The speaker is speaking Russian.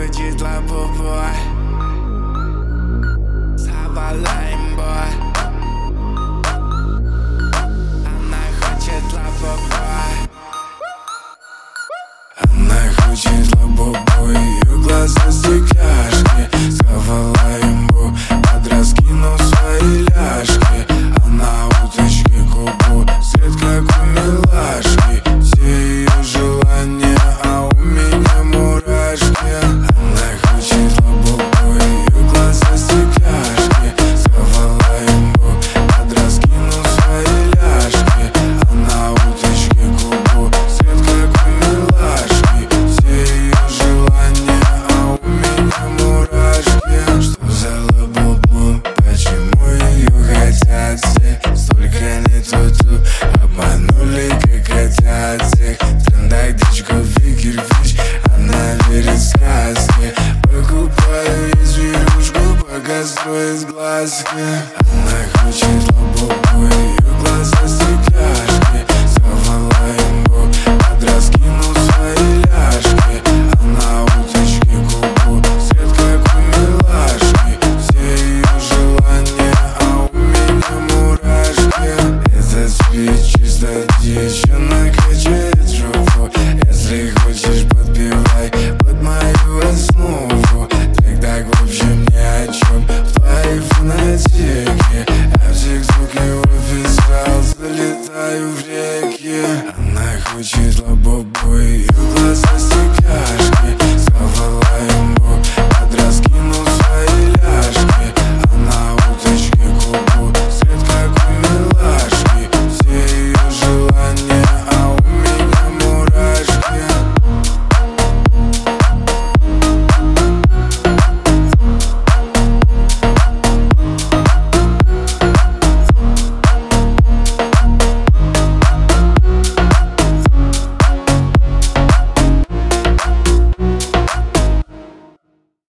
хочет лабубой. Завалаем, бой. Она хочет лабубой. Она хочет лабубой. Ее глаза стекляшки. Завалаем, бой. Подраскинув свои ляжки. Она уточки губу. Свет как у милашки. Все ее желания, а у меня мурашки. Она хочет лабубой. Ее глаза стекляшки. Завалаем, бой. Подраскинув свои ляжки. Она уточки губу. Свет как у милашки. Все ее желания, а у меня мурашки. Что за лабубу? Почему ее хотят все? Столько не тут, обманули, как хотят всех. В трендах дичка, кирпич. Она верит в сказки. Покупаю ей зверюшку, пока строит глазки. Она хочет лабубу. Ее глаза стекляшки. Завалаем, бой. Подраскинув свои ляжки. Она уточки губу. Свет как у милашки. Все ее желания, а у меня мурашки. Этот спит чисто дичь. Она качает жопу. Если хочешь, подпевай под мою основу. Трек так в общем ни о чем. В твоей фанатике я в тиктоке его писал. Залетаю в реки. Она хочет лабубу.